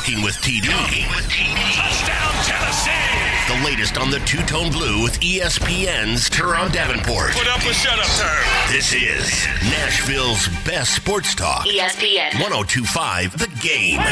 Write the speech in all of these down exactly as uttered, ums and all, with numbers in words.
Talking with T D. Talking with T D. Touchdown, Tennessee. The latest on the Two-Tone Blue with E S P N's Teron Davenport. Put up or shut up, sir. This is Nashville's best sports talk. E S P N. one oh two point five The Game.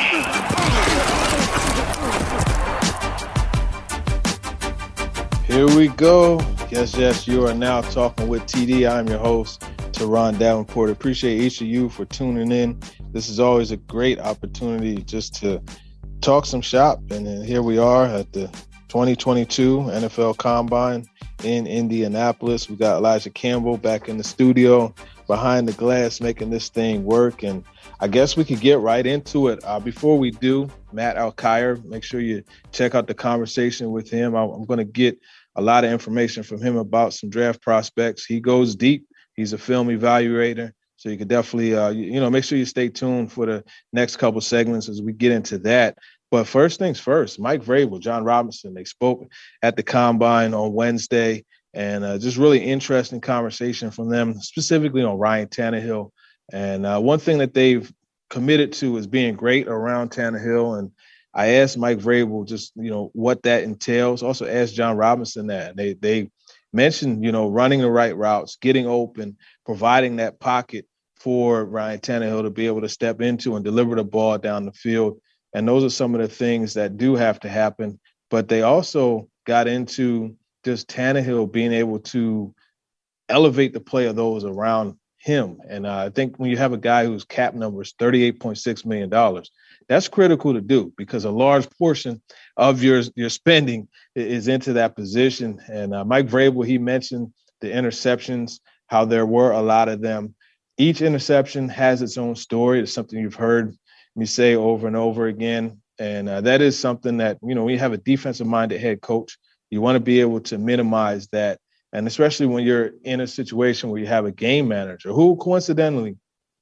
Here we go. Yes, yes, you are now talking with T D. I'm your host, Teron Davenport. Appreciate each of you for tuning in. This is always a great opportunity just to talk some shop. And then here we are at the twenty twenty-two N F L Combine in Indianapolis. We got Elijah Campbell back in the studio behind the glass making this thing work. And I guess we could get right into it. Uh, before we do, Matt Alkire, make sure you check out the conversation with him. I, I'm going to get a lot of information from him about some draft prospects. He goes deep. He's a film evaluator. So you could definitely, uh, you, you know, make sure you stay tuned for the next couple segments as we get into that. But first things first, Mike Vrabel, Jon Robinson, they spoke at the Combine on Wednesday, and uh, just really interesting conversation from them, specifically on Ryan Tannehill. And uh, one thing that they've committed to is being great around Tannehill. And I asked Mike Vrabel just, you know, what that entails. Also asked Jon Robinson that. They they mentioned, you know, running the right routes, getting open, providing that pocket for Ryan Tannehill to be able to step into and deliver the ball down the field. And those are some of the things that do have to happen. But they also got into just Tannehill being able to elevate the play of those around him. And uh, I think when you have a guy whose cap number is thirty-eight point six million dollars, that's critical to do because a large portion of your, your spending is into that position. And uh, Mike Vrabel, he mentioned the interceptions, how there were a lot of them. Each interception has its own story. It's something you've heard me say over and over again. And uh, that is something that, you know, when you have a defensive-minded head coach, you want to be able to minimize that. And especially when you're in a situation where you have a game manager who, coincidentally,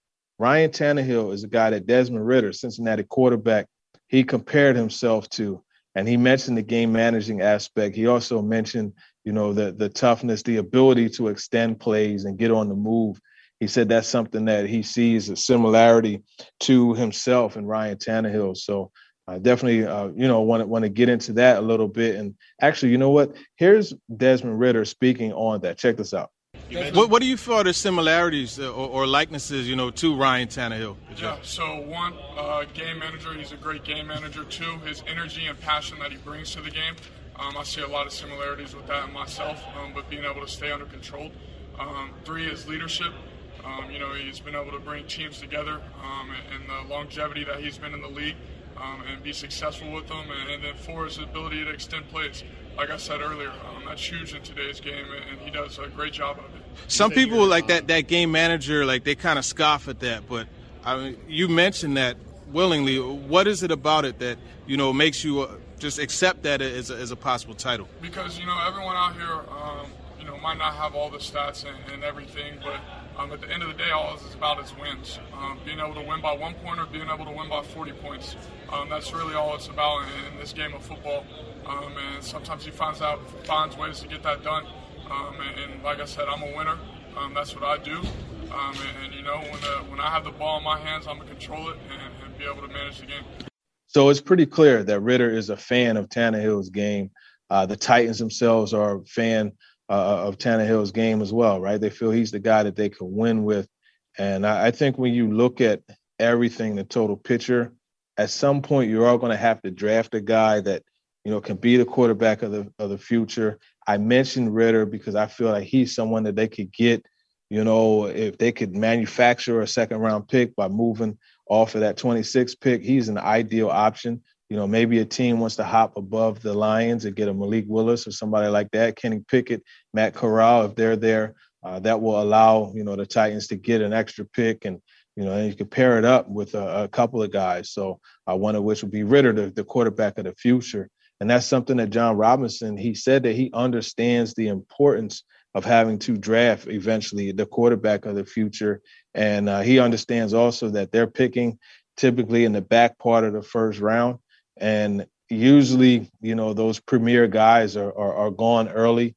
Ryan Tannehill is a guy that Desmond Ridder, Cincinnati quarterback, he compared himself to. And he mentioned the game managing aspect. He also mentioned, you know, the the toughness, the ability to extend plays and get on the move. He said that's something that he sees a similarity to himself and Ryan Tannehill. So I definitely, uh, you know, want to want to get into that a little bit. And actually, you know what? Here's Desmond Ridder speaking on that. Check this out. What, what do you feel are the similarities or, or likenesses, you know, to Ryan Tannehill? Yeah, so one, uh, game manager, he's a great game manager. Two, his energy and passion that he brings to the game. Um, I see a lot of similarities with that in myself, um, but being able to stay under control. Um, three is leadership. Um, you know, he's been able to bring teams together um, and, and the longevity that he's been in the league um, and be successful with them. And, and then four is his ability to extend plays. Like I said earlier, um, that's huge in today's game, and he does a great job of it. Some people like that that game manager, like they kind of scoff at that, but I mean, you mentioned that willingly. What is it about it that, you know, makes you uh, just accept that as a, as a possible title? Because, you know, everyone out here, um, you know, might not have all the stats and, and everything, but um, at the end of the day, all it's about is wins. Um, being able to win by one point or being able to win by forty points. Um, that's really all it's about in, in this game of football. Um, and sometimes he finds out finds ways to get that done. Um, and, and like I said, I'm a winner. Um, that's what I do. Um, and, and you know, when the, when I have the ball in my hands, I'm gonna control it and, and be able to manage the game. So it's pretty clear that Ridder is a fan of Tannehill's game. Uh, the Titans themselves are a fan uh, of Tannehill's game as well, right? They feel he's the guy that they could win with. And I, I think when you look at everything, the total picture, at some point you're all going to have to draft a guy that, you know, can be the quarterback of the of the future. I mentioned Ridder because I feel like he's someone that they could get, you know, if they could manufacture a second round pick by moving off of that twenty-six pick, he's an ideal option. You know, maybe a team wants to hop above the Lions and get a Malik Willis or somebody like that, Kenny Pickett, Matt Corral, if they're there, uh, that will allow, you know, the Titans to get an extra pick and, you know, and you could pair it up with a, a couple of guys. So uh, one of which would be Ridder, the, the quarterback of the future. And that's something that Jon Robinson, he said that he understands the importance of having to draft eventually the quarterback of the future. And uh, he understands also that they're picking typically in the back part of the first round. And usually, you know, those premier guys are, are, are gone early.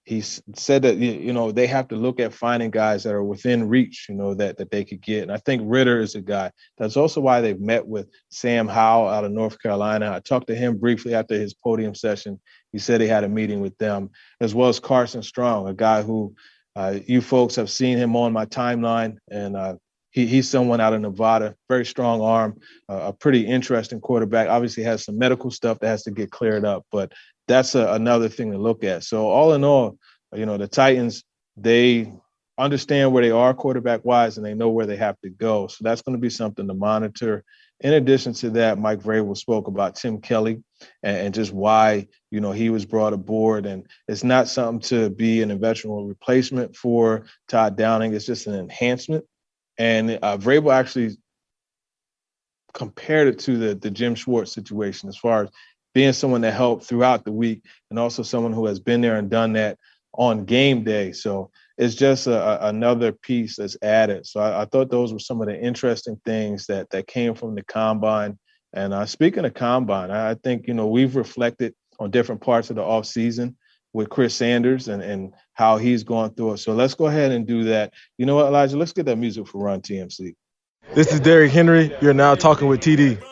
he said that, you know, they have to look at finding guys that are within reach, you know, that, that they could get. And I think Ritter is a guy. That's also why they've met with Sam Howell out of North Carolina. I talked to him briefly after his podium session. He said he had a meeting with them, as well as Carson Strong, a guy who uh, you folks have seen him on my timeline. And uh, he, he's someone out of Nevada, very strong arm, uh, a pretty interesting quarterback. Obviously has some medical stuff that has to get cleared up, but that's a, another thing to look at. So all in all, you know, the Titans, they understand where they are quarterback-wise, and they know where they have to go. So that's going to be something to monitor. In addition to that, Mike Vrabel spoke about Tim Kelly and, and just why, you know, he was brought aboard. And it's not something to be an eventual replacement for Todd Downing. It's just an enhancement. And uh, Vrabel actually compared it to the, the Jim Schwartz situation as far as being someone that helped throughout the week and also someone who has been there and done that on game day. So it's just a, a, another piece that's added. So I, I thought those were some of the interesting things that that came from the Combine. And uh, speaking of Combine, I think, you know, we've reflected on different parts of the offseason with Chris Sanders and, and how he's going through it. So let's go ahead and do that. You know what, Elijah? Let's get that music for Run T M C. This is Derrick Henry. You're now talking with T D.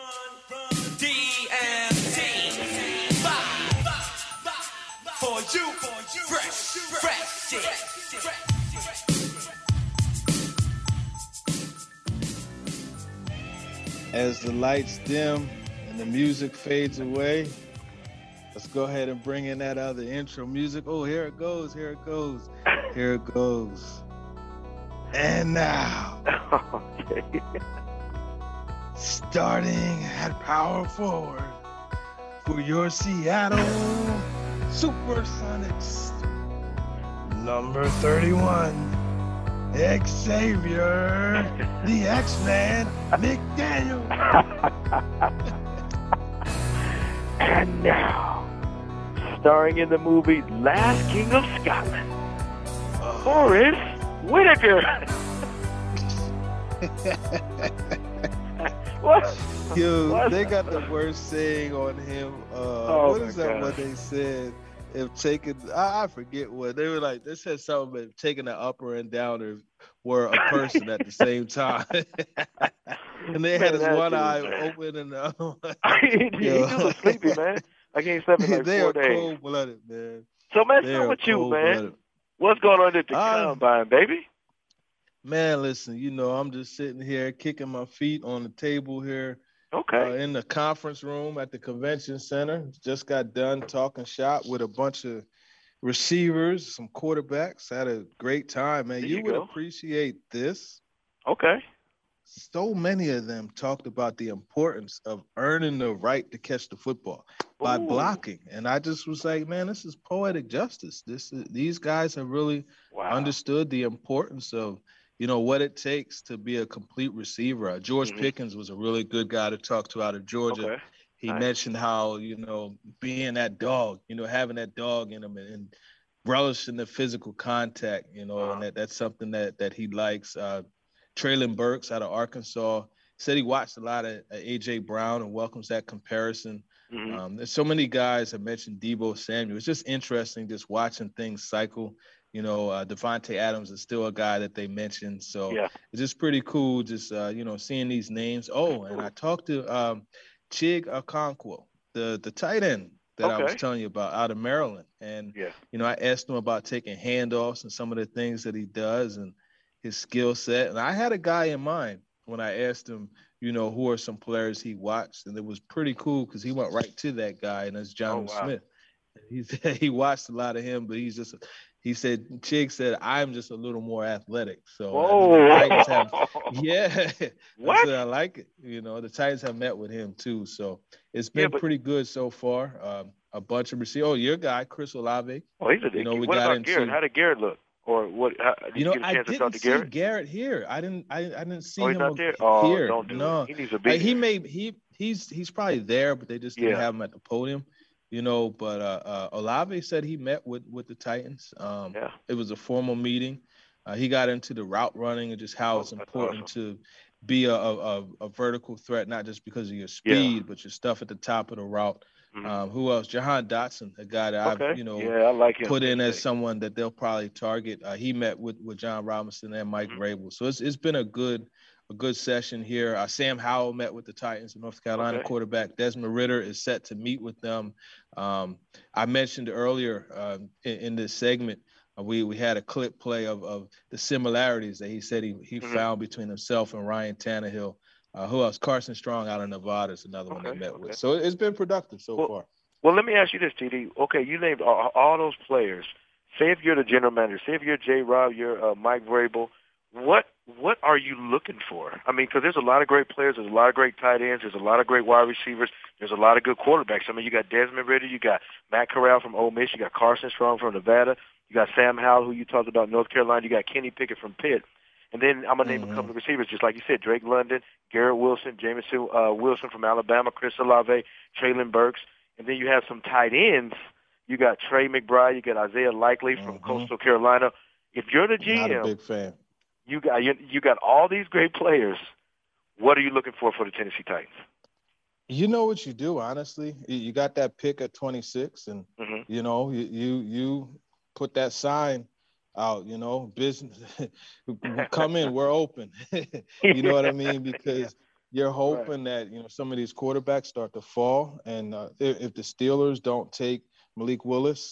As the lights dim and the music fades away, let's go ahead and bring in that other intro music. Oh, here it goes, here it goes, here it goes. And now, okay. Starting at power forward for your Seattle Supersonics, number thirty-one. Xavier, the X-Man, McDaniel. And now, starring in the movie Last King of Scotland, oh. Forrest Whitaker. What? Yo, what? They got the worst saying on him. Uh, oh what is that? God. What they said? If taking, I, I forget what they were like. They said something about taking the upper and downer were a person at the same time, and they had his one eye man. open and the other one. he, he was sleepy, man. I can't sleep in like they four are days. Cold blooded, man. So man, they start with you, man. Blooded. What's going on at the uh, Combine, baby? Man, listen, you know, I'm just sitting here kicking my feet on the table here. Okay. Uh, in the conference room at the convention center. Just got done talking shop with a bunch of receivers, some quarterbacks. Had a great time, man. There You, you would go. appreciate this. Okay. So many of them talked about the importance of earning the right to catch the football by Ooh. blocking. And I just was like, man, this is poetic justice. This is, these guys have really wow. understood the importance of, you know, what it takes to be a complete receiver. Uh, George mm-hmm. Pickens was a really good guy to talk to out of Georgia. Okay. He nice. mentioned how, you know, being that dog, you know, having that dog in him and, and relishing the physical contact, you know, uh-huh. and that, that's something that that he likes. Uh, Traylon Burks out of Arkansas said he watched a lot of uh, A J Brown and welcomes that comparison. Mm-hmm. Um, there's so many guys have mentioned Deebo Samuel. It's just interesting just watching things cycle. You know, uh, Devontae Adams is still a guy that they mentioned. So yeah. it's just pretty cool just, uh, you know, seeing these names. Oh, and I talked to um, Chig Okonkwo, the, the tight end that okay. I was telling you about out of Maryland. And, yeah. you know, I asked him about taking handoffs and some of the things that he does and his skill set. And I had a guy in mind when I asked him, you know, who are some players he watched. And it was pretty cool because he went right to that guy, and that's John oh, wow. Smith. He said he watched a lot of him, but he's just – he said, Chig said, I'm just a little more athletic. So, Whoa. Uh, the Titans have, yeah, what? I said, I like it. You know, the Titans have met with him too. So it's been yeah, but, pretty good so far. Um, a bunch of receivers. Oh, your guy, Chris Olave. Oh, he's a you know, we what got about into, Garrett? How did Garrett look? Or what? How, did you know, you get a I chance to didn't talk to see Garrett? Garrett here. I didn't. I, I didn't see oh, he's him not there? here. Oh, don't do no, it. He needs a big. Like, he may he he's he's probably there, but they just didn't yeah. have him at the podium. You know, but uh, uh, Olave said he met with, with the Titans. Um, yeah. It was a formal meeting. Uh, he got into the route running and just how oh, it's important awesome. to be a, a, a vertical threat, not just because of your speed, Yeah. but your stuff at the top of the route. Mhm. Um, who else? Jahan Dotson, a guy that Okay. I've, you know, Yeah, I like him. put in Penn as State. someone that they'll probably target. Uh, he met with, with John Robinson and Mike Mhm. Vrabel. So it's it's been a good a good session here. Uh, Sam Howell met with the Titans, the North Carolina Okay. quarterback. Desmond Ridder is set to meet with them. Um, I mentioned earlier uh, in, in this segment, uh, we we had a clip play of, of the similarities that he said he, he Mhm. found between himself and Ryan Tannehill. Uh, who else? Carson Strong out of Nevada is another one they Okay, met okay. with. So it's been productive so Well, far. Well, let me ask you this, T D. Okay, you named all, all those players. Say if you're the general manager, say if you're J. Rob, you're uh, Mike Vrabel, what what are you looking for? I mean, because there's a lot of great players, there's a lot of great tight ends, there's a lot of great wide receivers, there's a lot of good quarterbacks. I mean, you got Desmond Ridder, you got Matt Corral from Ole Miss, you got Carson Strong from Nevada, you got Sam Howell, who you talked about, North Carolina, you got Kenny Pickett from Pitt. And then I'm going to name Mhm. a couple of receivers, just like you said, Drake London, Garrett Wilson, Jameson uh, Wilson from Alabama, Chris Olave, Traylon Burks. And then you have some tight ends. You got Trey McBride. You got Isaiah Likely from Mhm. Coastal Carolina. If you're the G M, Not a big fan. you got you, you got all these great players. What are you looking for for the Tennessee Titans? You know what you do, honestly. You- You got that pick at twenty-six, and Mhm. you know you you, you put that sign out. You know, business, come in, we're open. You know what I mean? Because you're hoping that you know some of these quarterbacks start to fall, and uh, if, if the Steelers don't take Malik Willis,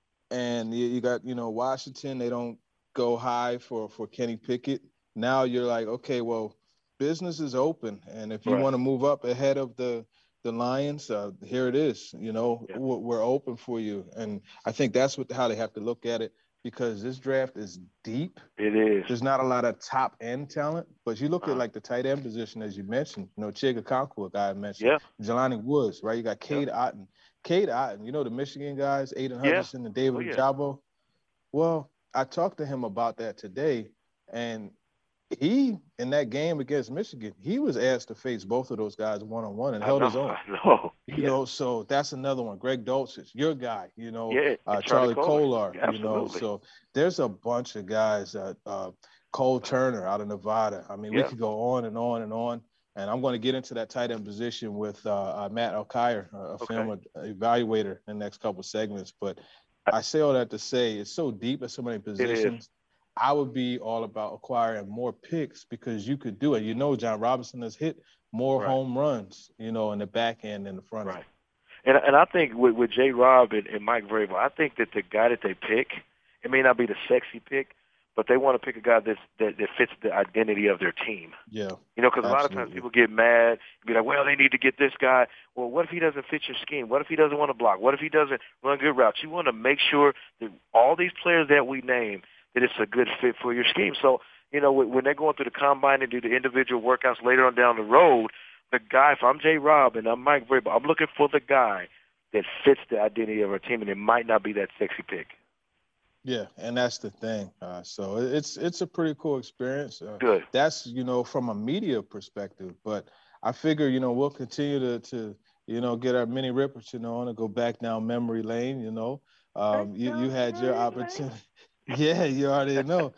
and you, you got you know Washington, they don't go high for for Kenny Pickett. Now you're like, okay, well, business is open, and if you Right. want to move up ahead of the the Lions, uh, here it is. You know, Yeah. we're, we're open for you, and I think that's what how they have to look at it, because this draft is deep. It is. There's not a lot of top end talent, but you look Uh-huh. at like the tight end position, as you mentioned, you know, Chiga Conquo, a guy I mentioned, Yeah. Jelani Woods, right? You got Cade Otton. Cade Otton, you know, the Michigan guys, Aiden Yeah. Hutchinson and David Oh, yeah. Ojabo. Well, I talked to him about that today, and he, in that game against Michigan, he was asked to face both of those guys one-on-one and I held know. his own. I know. You Yeah. know, so that's another one. Greg Dulcich, your guy, you know, Yeah. uh, Charlie Charlie Kolar. Kolar, Yeah, you know. absolutely. So there's a bunch of guys, uh, uh, Cole Turner out of Nevada. I mean, we Yeah. could go on and on and on. And I'm going to get into that tight end position with uh, uh, Matt Alkire, a Okay. film evaluator, in the next couple segments. But I say all that to say it's so deep at so many positions. I would be all about acquiring more picks, because you could do it. You know, John Robinson has hit more Right. home runs, you know, in the back end than the front Right. end. And and I think with, with J. Rob and, and Mike Vrabel, I think that the guy that they pick, it may not be the sexy pick, but they want to pick a guy that's, that that fits the identity of their team. Yeah. You know, because a lot of times Absolutely. people get mad, be like, well, they need to get this guy. Well, what if he doesn't fit your scheme? What if he doesn't want to block? What if he doesn't run good routes? You want to make sure that all these players that we name, that it's a good fit for your scheme. So, you know, when they're going through the combine and do the individual workouts later on down the road, the guy, if I'm J. Rob and I'm Mike Vrabel, I'm looking for the guy that fits the identity of our team, and it might not be that sexy pick. Yeah, and that's the thing. Uh, so it's it's a pretty cool experience. Uh, Good. That's, you know, from a media perspective. But I figure, you know, we'll continue to, to you know, get our mini Ripperton on and go back down memory lane, you know. Um, you, you had your opportunity. Yeah, you already know.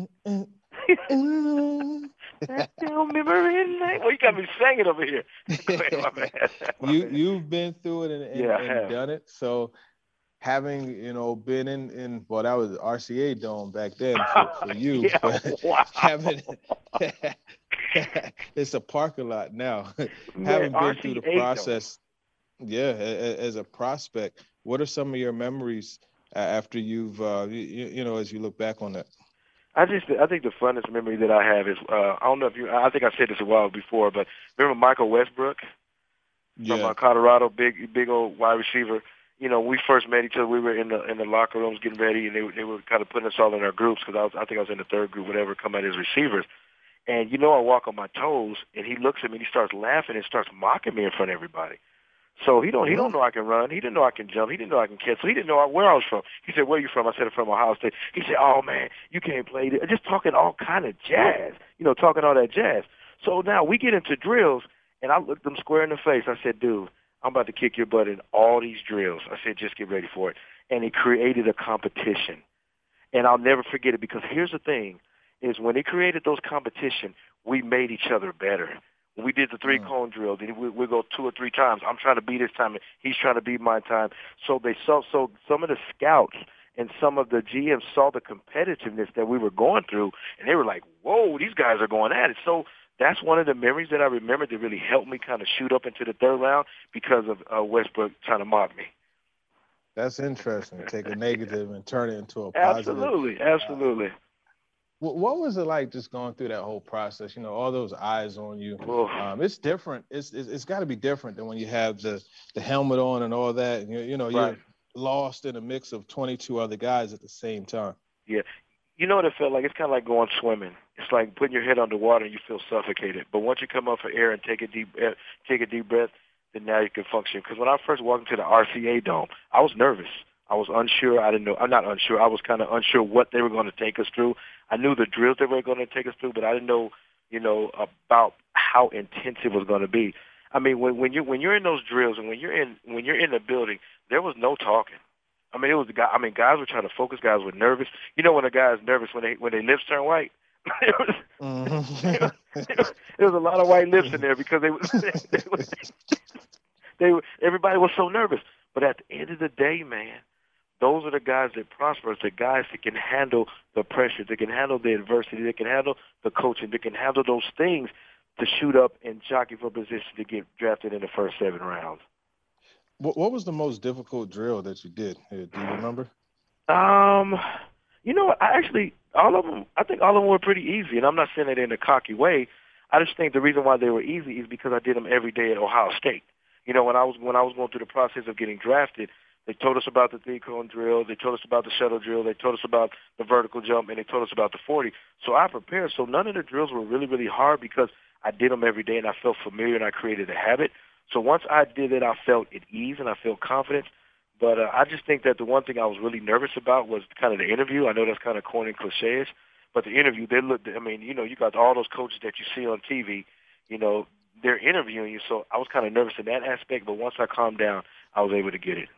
Back down memory lane. Well, you got me singing over here. Go ahead, my man. My you, man. you've been through it and, and, Yeah, I and have. done it. So having, you know, been in, in well, that was R C A Dome back then for, for you. Yeah, but wow. having, it's a parking lot now. Man, having been through the R C A process, yeah, a- a- as a prospect, what are some of your memories uh, after you've, uh, you, you know, as you look back on that? I just, I think the funnest memory that I have is, uh, I don't know if you, I think I said this a while before, but remember Michael Westbrook from Yeah. uh, Colorado, big, big old wide receiver. You know, we first met each other. We were in the in the locker rooms getting ready, and they they were kind of putting us all in our groups because I was, I think I was in the third group, whatever, come out as receivers. And you know, I walk on my toes, and he looks at me, and he starts laughing and starts mocking me in front of everybody. So he don't he don't know I can run. He didn't know I can jump. He didn't know I can catch. So he didn't know where I was from. He said, "Where are you from?" I said, "I'm from Ohio State." He said, "Oh man, you can't play this." Just talking all kind of jazz, you know, talking all that jazz. So now we get into drills, and I looked them square in the face. I said, "Dude, I'm about to kick your butt in all these drills." I said, "Just get ready for it." And he created a competition, and I'll never forget it because here's the thing: is when he created those competition, we made each other better. When we did the three-cone mm. drill, then we we go two or three times. I'm trying to beat his time, and he's trying to beat my time. So they saw. So some of the scouts and some of the G Ms saw the competitiveness that we were going through, and they were like, "Whoa, these guys are going at it." So that's one of the memories that I remember that really helped me kind of shoot up into the third round because of uh, Westbrook trying to mock me. That's interesting. Take a negative and turn it into a positive. Absolutely, absolutely. Uh, what was it like just going through that whole process? You know, all those eyes on you. Um, it's different. It's it's, it's got to be different than when you have the, the helmet on and all that. And you, you know, right. You're lost in a mix of twenty-two other guys at the same time. Yeah. You know what it felt like? It's kind of like going swimming. It's like putting your head underwater and you feel suffocated. But once you come up for air and take a deep uh, take a deep breath, then now you can function. Because when I first walked into the R C A Dome, I was nervous. I was unsure. I didn't know. I'm not unsure. I was kind of unsure what they were going to take us through. I knew the drills they were going to take us through, but I didn't know, you know, about how intense it was going to be. I mean, when when you when you're in those drills and when you're in when you're in the building, there was no talking. I mean, it was the guy. I mean, guys were trying to focus. Guys were nervous. You know, when a guy is nervous when they when their lips turn white. There was, mm-hmm. there, was, there was a lot of white lips in there because they was they, they, was, they were everybody was so nervous. But at the end of the day, man, those are the guys that prosper. The guys that can handle the pressure, that can handle the adversity, that can handle the coaching, that can handle those things to shoot up and jockey for position to get drafted in the first seven rounds. What, what was the most difficult drill that you did? Do you remember? Um, you know what? I actually, all of them, I think all of them were pretty easy, and I'm not saying it in a cocky way. I just think the reason why they were easy is because I did them every day at Ohio State. You know, when I was when I was going through the process of getting drafted, they told us about the three-cone drill, they told us about the shuttle drill, they told us about the vertical jump, and they told us about the forty. So I prepared. So none of the drills were really, really hard because I did them every day, and I felt familiar, and I created a habit. So once I did it, I felt at ease, and I felt confidence. But uh, I just think that the one thing I was really nervous about was kind of the interview. I know that's kind of corny and cliche-ish, but the interview, they looked, I mean, you know, you got all those coaches that you see on T V, you know, they're interviewing you. So I was kind of nervous in that aspect, but once I calmed down, I was able to get it.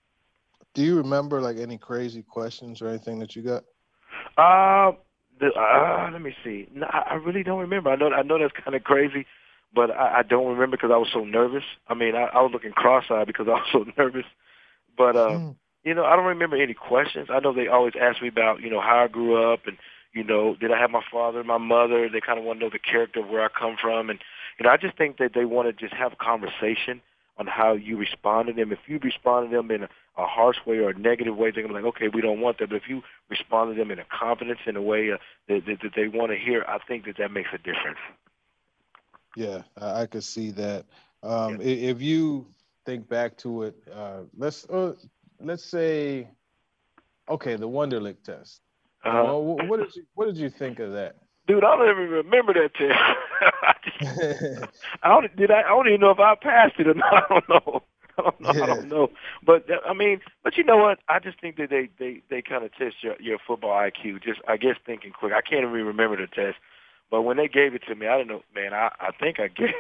Do you remember, like, any crazy questions or anything that you got? Uh, the, uh let me see. No, I, I really don't remember. I know I know that's kind of crazy, but I, I don't remember because I was so nervous. I mean, I, I was looking cross-eyed because I was so nervous. But, uh, mm. you know, I don't remember any questions. I know they always ask me about, you know, how I grew up and, you know, did I have my father and my mother? They kind of want to know the character of where I come from. And, you know, I just think that they want to just have a conversation on how you respond to them. If you respond to them in a, a harsh way or a negative way, they're going to be like, okay, we don't want that. But if you respond to them in a confidence, in a way uh, that, that, that they want to hear, I think that that makes a difference. Yeah, I, I could see that. Um, yeah. If you think back to it, uh, let's uh, let's say, okay, the Wonderlic test. Uh-huh. Uh, what did you what did you think of that? Dude, I don't even remember that test. I, just, I don't did I, I don't even know if I passed it or not. I don't know. I don't know. Yeah. I don't know. But I mean, but you know what? I just think that they they, they kind of test your, your football I Q. Just I guess thinking quick. I can't even remember the test. But when they gave it to me, I didn't know. Man, I, I think I guessed.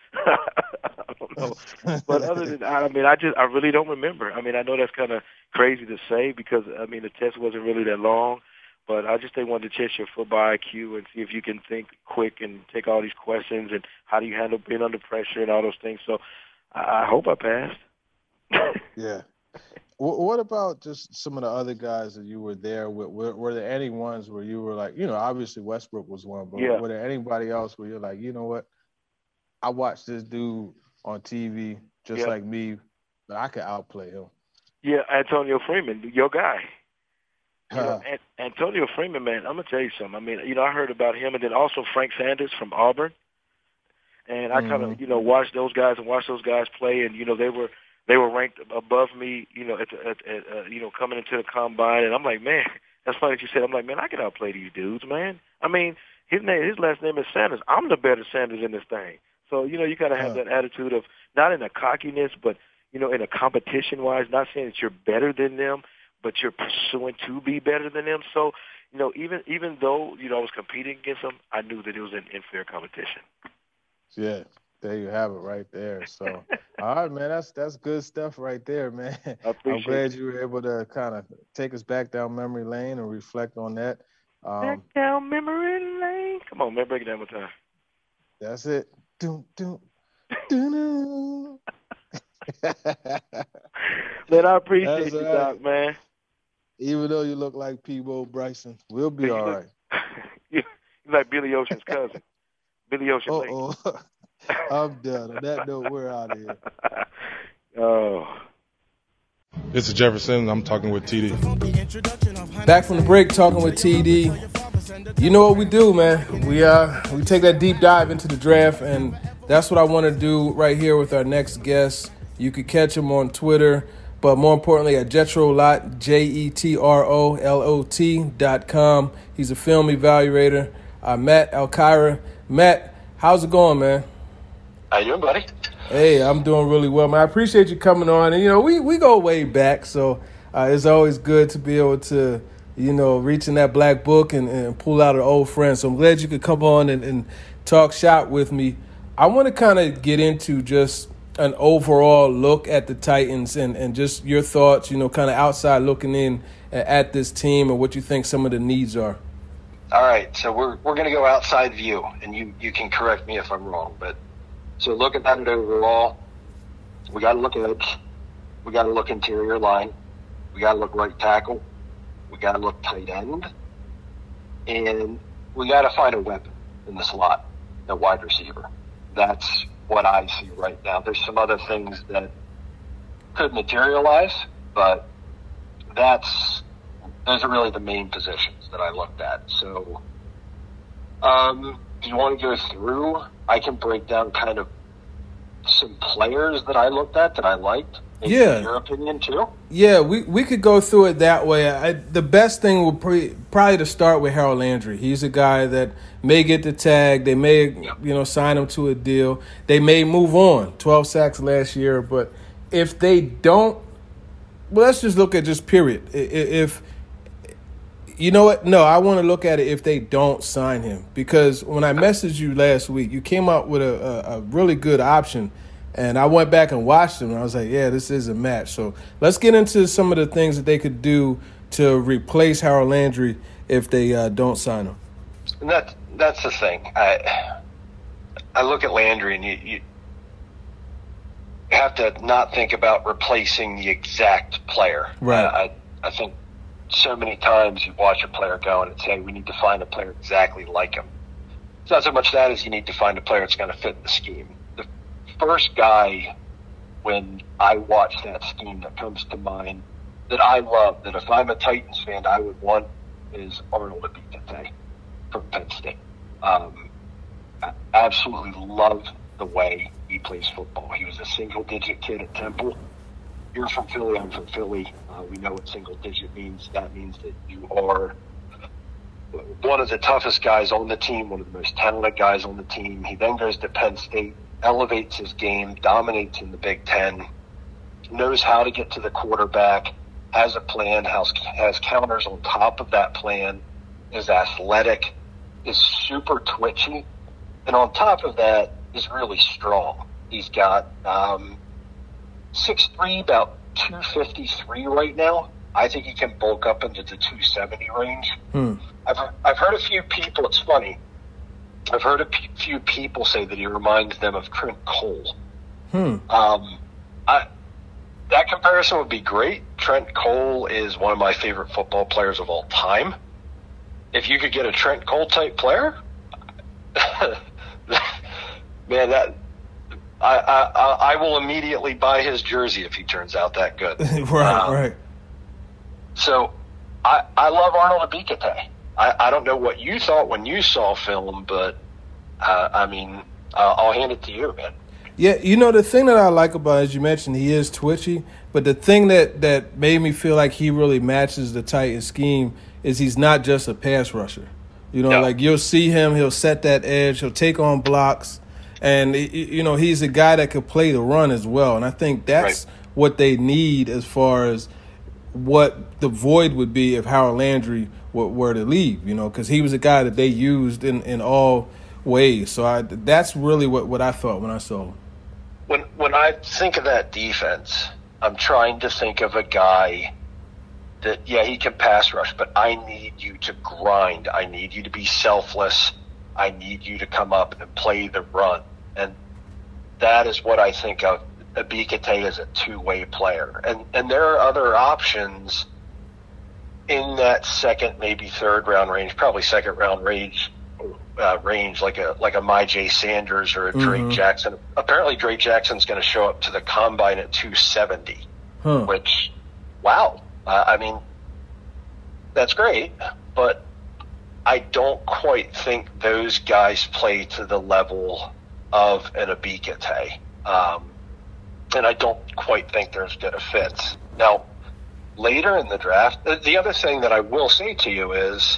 I don't know. But other than that, I mean, I just I really don't remember. I mean, I know that's kind of crazy to say because I mean the test wasn't really that long. But I just they wanted to test your football I Q and see if you can think quick and take all these questions and how do you handle being under pressure and all those things. So I, I hope I passed. Yeah. What about just some of the other guys that you were there with? Were, were there any ones where you were like, you know, obviously Westbrook was one, but yeah. were there anybody else where you're like, you know what, I watched this dude on T V just yeah. like me, but I could outplay him? Yeah, Antonio Freeman, your guy. You know, An- Antonio Freeman, man, I'm going to tell you something. I mean, you know, I heard about him, and then also Frank Sanders from Auburn. And I kind of, mm-hmm. you know, watched those guys and watched those guys play, and, you know, they were – They were ranked above me, you know, at, the, at, at uh, you know, coming into the combine, and I'm like, man, that's funny that you said. I'm like, man, I can outplay these dudes, man. I mean, his name, his last name is Sanders. I'm the better Sanders in this thing. So, you know, you gotta have uh. that attitude of not in a cockiness, but you know, in a competition-wise. Not saying that you're better than them, but you're pursuing to be better than them. So, you know, even even though you know I was competing against them, I knew that it was an unfair competition. Yeah. There you have it right there. So, all right, man, that's that's good stuff right there, man. I'm glad you were able to kind of take us back down memory lane and reflect on that. Um, back down memory lane. Come on, man, break it down one time. That's it. Doom, doom, doom. Man, I appreciate That's you, right. Doc, man. Even though you look like Peebo Bryson, we'll be You all look- right. you you like Billy Ocean's cousin, Billy Ocean Lake. Uh-oh. I'm done. On that note, we're out of here. Oh. This is Jefferson. I'm talking with T D. Back from the break, talking with T D. You know what we do, man. We uh we take that deep dive into the draft, and that's what I want to do right here with our next guest. You could catch him on Twitter, but more importantly at Jetro Lot, J E T R O L O T dot com. He's a film evaluator. Uh, Matt Alkira. Matt, how's it going, man? How you doing, buddy? Hey, I'm doing really well, man. I appreciate you coming on. And, you know, we, we go way back, so uh, it's always good to be able to, you know, reach in that black book and, and pull out an old friend. So I'm glad you could come on and, and talk shop with me. I want to kind of get into just an overall look at the Titans and, and just your thoughts, you know, kind of outside looking in at this team and what you think some of the needs are. All right, so we're we're going to go outside view, and you, you can correct me if I'm wrong. But so looking at it overall, we got to look edge, we got to look interior line, we got to look right tackle, we got to look tight end, and we got to find a weapon in the slot, a wide receiver. That's what I see right now. There's some other things that could materialize, but that's those are really the main positions that I looked at. So, um, do you want to go through? I can break down kind of some players that I looked at that I liked. Maybe Yeah. in your opinion too. Yeah, we, we could go through it that way. I, the best thing would pre, probably to start with Harold Landry. He's a guy that may get the tag. They may, you know, sign him to a deal. They may move on. twelve sacks last year. But if they don't, well, let's just look at just period. I- If, you know what? No, I want to look at it if they don't sign him. Because when I messaged you last week, you came up with a, a, a really good option. And I went back and watched them, and I was like, yeah, this is a match. So let's get into some of the things that they could do to replace Harold Landry if they uh, don't sign him. And that that's the thing. I I look at Landry, and you, you have to not think about replacing the exact player. Right. I, I I think so many times you watch a player go and say, we need to find a player exactly like him. It's not so much that as you need to find a player that's going to fit the scheme. The first guy, when I watch that scheme, that comes to mind that I love, that if I'm a Titans fan, I would want, is Arnold Ebiketie from Penn State. Um, I absolutely love the way he plays football. He was a single-digit kid at Temple. You're from Philly, I'm from Philly. Uh, we know what single-digit means. That means that you are one of the toughest guys on the team, one of the most talented guys on the team. He then goes to Penn State, elevates his game, dominates in the Big Ten, knows how to get to the quarterback, has a plan, has, has counters on top of that plan, is athletic, is super twitchy, and on top of that is really strong. He's got um, six three, about two fifty-three right now. I think he can bulk up into the two seventy range. Hmm. I've I've heard a few people, it's funny, I've heard a p- few people say that he reminds them of Trent Cole. Hmm. Um, I, that comparison would be great. Trent Cole is one of my favorite football players of all time. If you could get a Trent Cole type player, man, that I, I I will immediately buy his jersey if he turns out that good. right, Um, right. So I I love Arnold Ebiketie. I, I don't know what you thought when you saw film, but uh, I mean, uh, I'll hand it to you, man. Yeah, you know, the thing that I like about it, as you mentioned, he is twitchy, but the thing that, that made me feel like he really matches the Titans scheme is he's not just a pass rusher. You know, No. like you'll see him, he'll set that edge, he'll take on blocks, and, you know, he's a guy that could play the run as well. And I think that's Right. what they need as far as what the void would be if Harold Landry were, were to leave, you know, because he was a guy that they used in, in all ways. So I, that's really what, what I thought when I saw him. When when I think of that defense, I'm trying to think of a guy that, yeah, he can pass rush, but I need you to grind. I need you to be selfless. I need you to come up and play the run. And that is what I think of Abikate as a two-way player. And and there are other options in that second, maybe third round range, probably second round range, uh, range like a like a Myjai Sanders or a Drake mm-hmm. Jackson. Apparently, Drake Jackson's going to show up to the combine at two seventy, huh. which, wow, uh, I mean, that's great, but I don't quite think those guys play to the level of an Abikate. Um, and I don't quite think there's good a fit. Now, later in the draft, the other thing that I will say to you is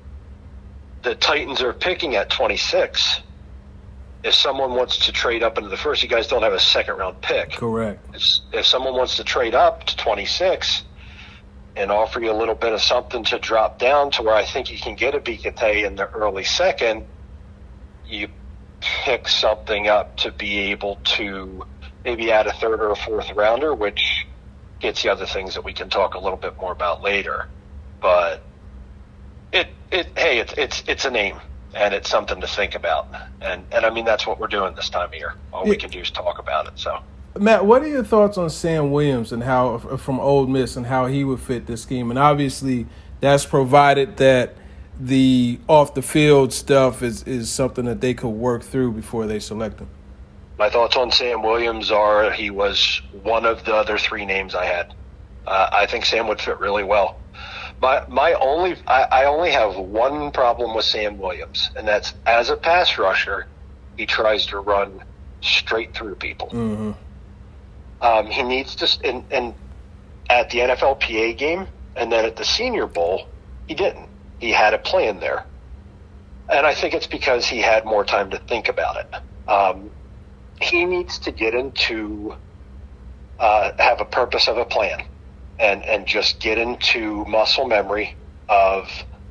the Titans are picking at twenty-six. If someone wants to trade up into the first, you guys don't have a second-round pick. Correct. If, if someone wants to trade up to twenty-six and offer you a little bit of something to drop down to where I think you can get a Abikate in the early second, you pick something up to be able to maybe add a third or a fourth rounder, which gets you other things that we can talk a little bit more about later. But it, it, hey, it's it's it's a name, and it's something to think about. And and I mean that's what we're doing this time of year. All yeah. we can do is talk about it. So, Matt, what are your thoughts on Sam Williams and how from Ole Miss and how he would fit this scheme? And obviously, that's provided that the off the field stuff is is something that they could work through before they select him. My thoughts on Sam Williams are he was one of the other three names I had. Uh, I think Sam would fit really well. My my only I, I only have one problem with Sam Williams, and that's as a pass rusher, he tries to run straight through people. Mm-hmm. Um, he needs to, and, and at the N F L P A game, and then at the Senior Bowl, he didn't. He had a plan there, and I think it's because he had more time to think about it. Um, he needs to get into uh, have a purpose of a plan. And, and just get into muscle memory of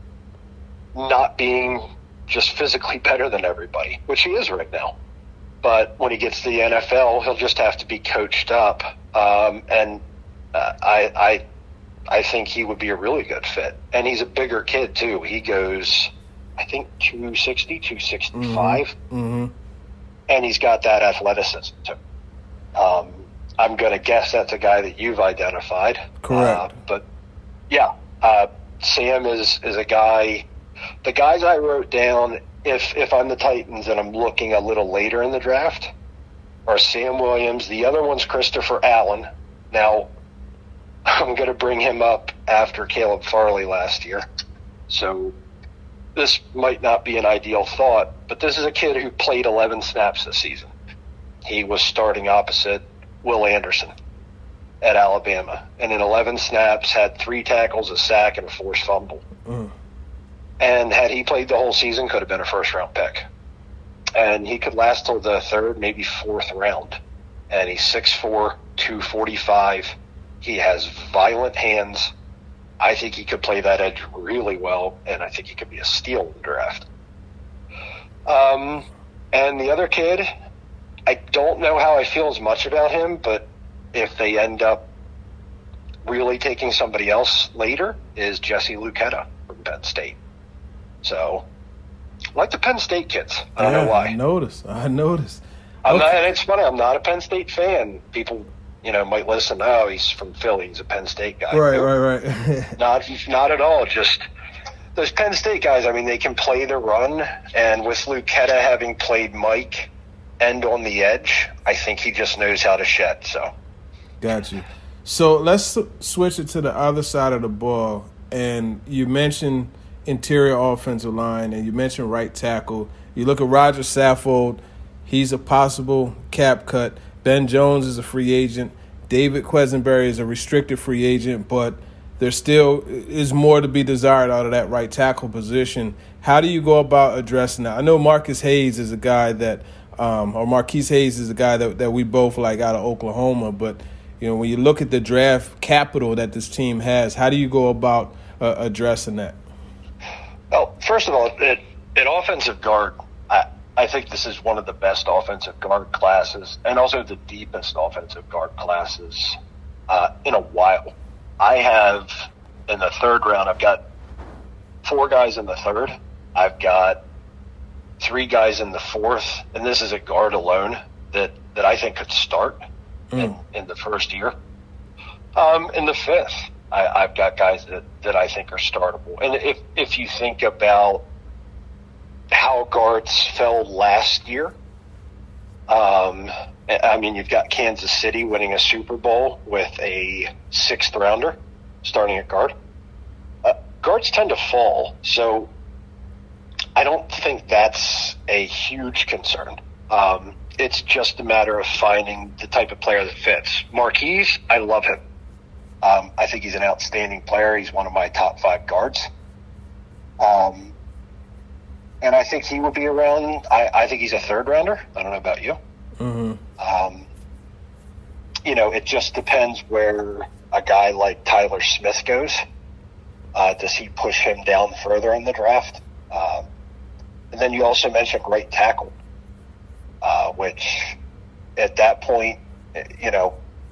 not being just physically better than everybody, which he is right now. But when he gets to the N F L, he'll just have to be coached up. Um, and uh, I, I, I think he would be a really good fit. And he's a bigger kid too. He goes, I think two sixty, two sixty-five, mm-hmm. Mm-hmm. and he's got that athleticism too. Um, I'm going to guess that's a guy that you've identified. Correct. Uh, but, yeah, uh, Sam is, is a guy – the guys I wrote down, if if I'm the Titans and I'm looking a little later in the draft, are Sam Williams. The other one's Christopher Allen. Now, I'm going to bring him up after Caleb Farley last year. So this might not be an ideal thought, but this is a kid who played eleven snaps this season. He was starting opposite Will Anderson at Alabama, and in eleven snaps had three tackles, a sack, and a forced fumble. Mm. And had he played the whole season, could have been a first-round pick. And he could last till the third, maybe fourth round. And he's six four, two forty-five. He has violent hands. I think he could play that edge really well, and I think he could be a steal in the draft. Um, and the other kid, I don't know how I feel as much about him, but if they end up really taking somebody else later, is Jesse Luketa from Penn State. So, I like the Penn State kids. I don't yeah, know why. I noticed. I noticed. I'm okay. not, and it's funny, I'm not a Penn State fan. People, you know, might listen, oh, he's from Philly, he's a Penn State guy. Right, no, right, right. not, not at all. Just those Penn State guys, I mean, they can play the run, and with Luketa having played Mike end on the edge, I think he just knows how to shed. So, got you. So let's switch it to the other side of the ball. And you mentioned interior offensive line, and you mentioned right tackle. You look at Roger Saffold; he's a possible cap cut. Ben Jones is a free agent. David Quesenberry is a restricted free agent, but there still is more to be desired out of that right tackle position. How do you go about addressing that? I know Marcus Hayes is a guy that. Um, or Marquise Hayes is a guy that, that we both like out of Oklahoma. But, you know, when you look at the draft capital that this team has, how do you go about uh, addressing that? Well, first of all, at, at offensive guard, I, I think this is one of the best offensive guard classes and also the deepest offensive guard classes uh, in a while. I have, in the third round, I've got four guys in the third. I've got three guys in the fourth, and this is a guard alone that, that I think could start mm. in, in the first year. Um, in the fifth, I, I've got guys that, that I think are startable. And if if you think about how guards fell last year, um, I mean, you've got Kansas City winning a Super Bowl with a sixth rounder starting at guard. Uh, guards tend to fall, so I don't think that's a huge concern. Um, it's just a matter of finding the type of player that fits. Marquise, I love him. Um, I think he's an outstanding player. He's one of my top five guards. Um, and I think he will be around. I, I think he's a third rounder. I don't know about you. Mm-hmm. Um, you know, it just depends where a guy like Tyler Smith goes. Uh, does he push him down further in the draft? Um, and then you also mentioned right tackle, uh, which at that point, you know,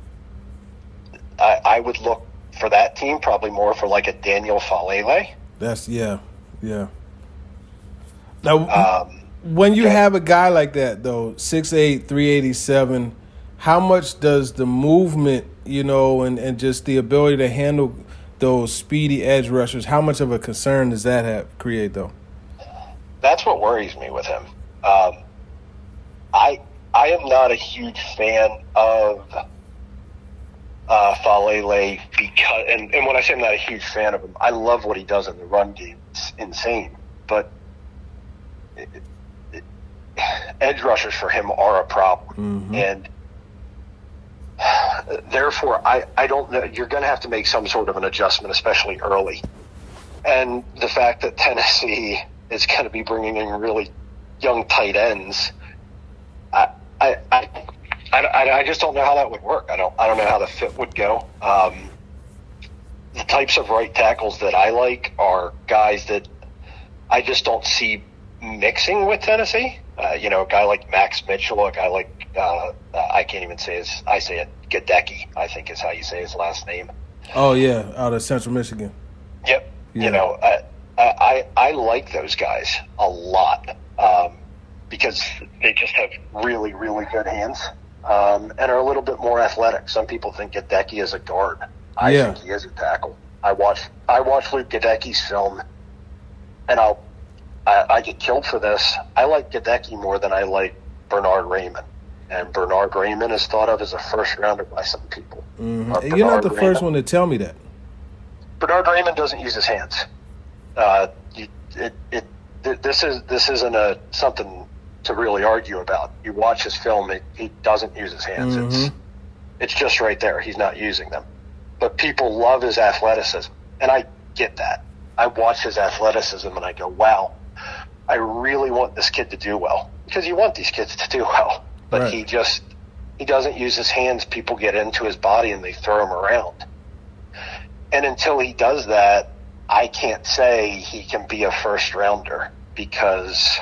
I, I would look for that team probably more for like a Daniel Falele. That's yeah, yeah. Now, Um, when you okay. have a guy like that, though, six eight, three eighty-seven, how much does the movement, you know, and, and just the ability to handle those speedy edge rushers, how much of a concern does that have create, though? That's what worries me with him. Um, I I am not a huge fan of uh, Falele because, and, and when I say I'm not a huge fan of him, I love what he does in the run game. It's insane. But it, it, edge rushers for him are a problem. Mm-hmm. And therefore, I, I don't know. You're going to have to make some sort of an adjustment, especially early. And the fact that Tennessee is going to be bringing in really young tight ends, I, I, I, I, I just don't know how that would work. I don't, I don't know how the fit would go. Um, the types of right tackles that I like are guys that I just don't see mixing with Tennessee. Uh, you know, a guy like Max Mitchell, a guy like, uh, I can't even say his, I say it, Gadecki, I think is how you say his last name. Oh, yeah, out of Central Michigan. Yep. Yeah. You know, I, I, I like those guys a lot um, because they just have really, really good hands um, and are a little bit more athletic. Some people think Gadecki is a guard. I Yeah. think he is a tackle. I watch I watch Luke Gadecki's film, and I'll I, I get killed for this. I like Gadecki more than I like Bernard Raymond. And Bernard Raymond is thought of as a first rounder by some people. Mm-hmm. Uh, You're not Bernard the first Raymond- one to tell me that. Bernard Raymond doesn't use his hands. Uh, you, it, it, th- this is this isn't a something to really argue about. You watch his film; it, he doesn't use his hands. Mhm. It's it's just right there. He's not using them. But people love his athleticism, and I get that. I watch his athleticism, and I go, "Wow, I really want this kid to do well," because you want these kids to do well. But Right. he just he doesn't use his hands. People get into his body and they throw him around. And until he does that, I can't say he can be a first rounder because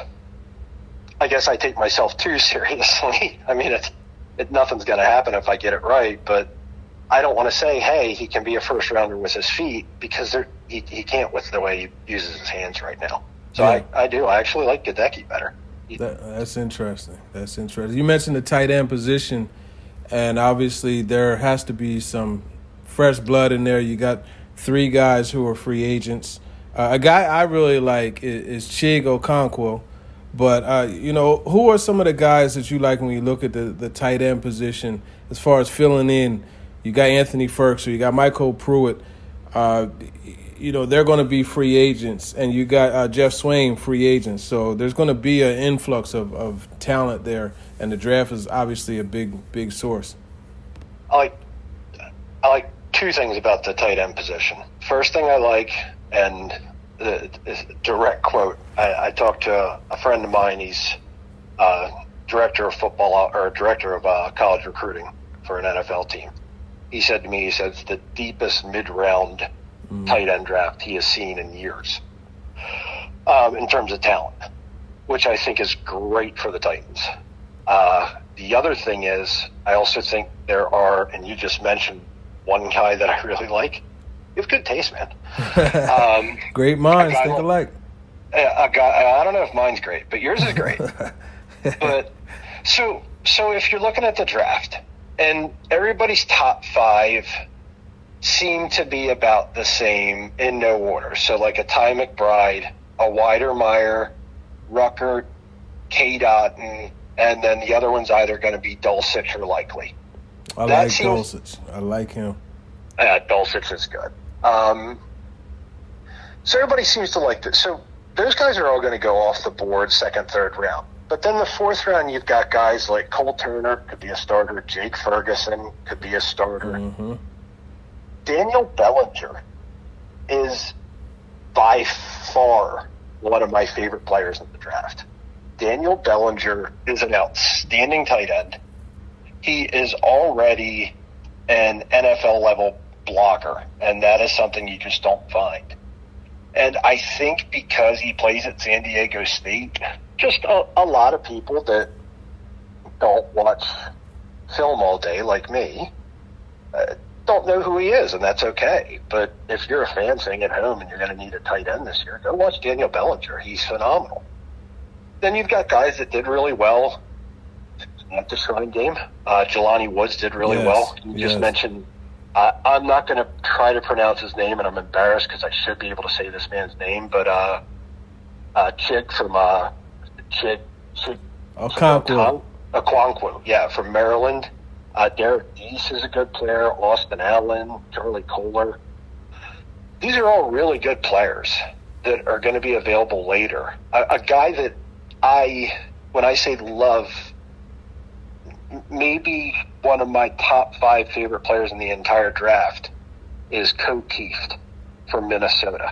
I guess I take myself too seriously. I mean, it's, it, nothing's going to happen if I get it right, but I don't want to say, hey, he can be a first rounder with his feet because there, he, he can't with the way he uses his hands right now. So Yeah. I, I do. I actually like Gadecki better. That, that's interesting. That's interesting. You mentioned the tight end position, and obviously there has to be some fresh blood in there. You got three guys who are free agents. Uh, a guy I really like is, is Chig Okonkwo. But, uh, you know, who are some of the guys that you like when you look at the, the tight end position as far as filling in? You got Anthony Firkser, you got Michael Pruitt. Uh, you know, they're going to be free agents. And you got uh, Jeff Swain, free agents. So there's going to be an influx of, of talent there. And the draft is obviously a big, big source. I like I like two things about the tight end position. First thing I like, and the, the direct quote, I, I talked to a, a friend of mine. He's uh, director of football or director of uh, college recruiting for an N F L team. He said to me, he said, it's the deepest mid-round mm. tight end draft he has seen in years um, in terms of talent, which I think is great for the Titans. Uh, the other thing is, I also think there are, and you just mentioned one guy that I really like. You have good taste, man. Um, Great minds a guy think like- alike. a guy, I don't know if mine's great, but yours is great. But so so if you're looking at the draft, and everybody's top five seem to be about the same in no order. So like a Ty McBride, a Weidermeyer, Ruckert, K. Dotton, and then the other one's either going to be Dulcich or Likely. I that like seems, Dulcich. I like him. Uh, Dulcich is good. Um, so everybody seems to like this. So those guys are all going to go off the board second, third round. But then the fourth round, you've got guys like Cole Turner, could be a starter. Jake Ferguson could be a starter. Mm-hmm. Daniel Bellinger is by far one of my favorite players in the draft. Daniel Bellinger is an outstanding tight end. He is already an N F L-level blocker, and that is something you just don't find. And I think because he plays at San Diego State, just a, a lot of people that don't watch film all day like me uh, don't know who he is, and that's okay. But if you're a fan sitting at home and you're going to need a tight end this year, go watch Daniel Bellinger. He's phenomenal. Then you've got guys that did really well at the Shrine game. Uh, Jelani Woods did really yes, well. You yes. just mentioned, uh, I'm not going to try to pronounce his name, and I'm embarrassed because I should be able to say this man's name, but uh, uh, Chig from uh, Chig, Chig Okonkwo. Okonkwo, yeah, from Maryland. Uh, Derek Deese is a good player. Austin Allen, Charlie Kohler. These are all really good players that are going to be available later. A, a guy that I, when I say love, maybe one of my top five favorite players in the entire draft is Ko Kieft from Minnesota.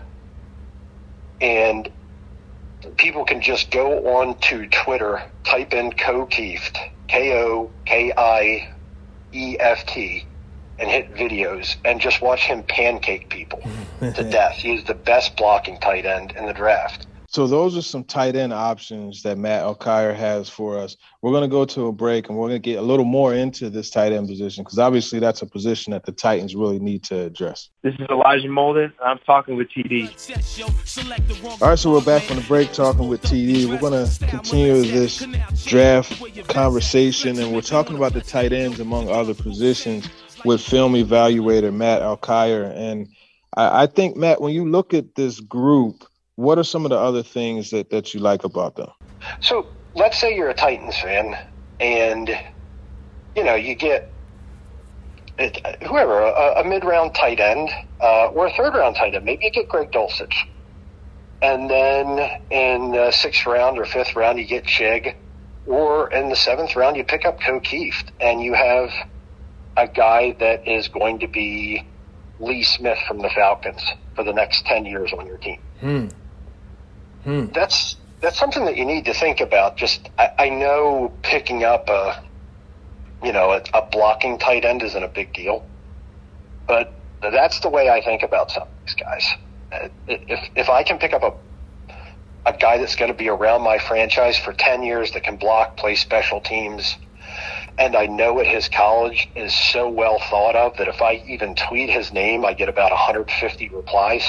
And people can just go on to Twitter, type in Ko Kieft, K O K I E F T, and hit videos and just watch him pancake people to death. He is the best blocking tight end in the draft. So those are some tight end options that Matt Alkire has for us. We're going to go to a break, and we're going to get a little more into this tight end position because obviously that's a position that the Titans really need to address. This is Elijah Molden. I'm talking with T D. All right, so we're back from the break talking with T D. We're going to continue this draft conversation, and we're talking about the tight ends among other positions with film evaluator Matt Alkire. And I, I think, Matt, when you look at this group, what are some of the other things that, that you like about them? So let's say you're a Titans fan and, you know, you get it, whoever, a, a mid-round tight end uh, or a third-round tight end. Maybe you get Greg Dulcich. And then in the sixth round or fifth round, you get Chig. Or in the seventh round, you pick up Ko Kieft. And you have a guy that is going to be Lee Smith from the Falcons for the next ten years on your team. Hmm. Hmm. That's that's something that you need to think about. Just I, I know picking up a you know a, a blocking tight end isn't a big deal, but that's the way I think about some of these guys. If if I can pick up a a guy that's going to be around my franchise for ten years that can block, play special teams, and I know at his college is so well thought of that if I even tweet his name, I get about one hundred fifty replies.